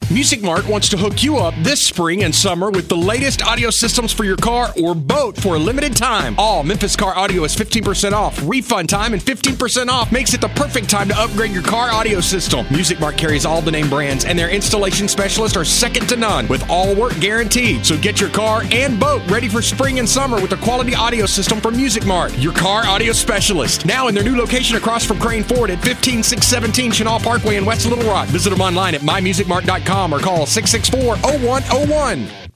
Music Mart wants to hook you up this spring and summer with the latest audio systems for your car or boat for a limited time. All Memphis Car Audio is 15% off. Refund time and 15% off makes it the perfect time to upgrade your car audio system. Music Mart carries all the name brands, and their installation specialists are second to none with all work guaranteed. So get your car and boat ready for spring and summer with a quality audio system from Music Mart, your car audio specialist. Now in their new location across from Crane Ford at 15617 Chenal Parkway in West Little Rock. Visit them online at mymusicmart.com or call 664-0101.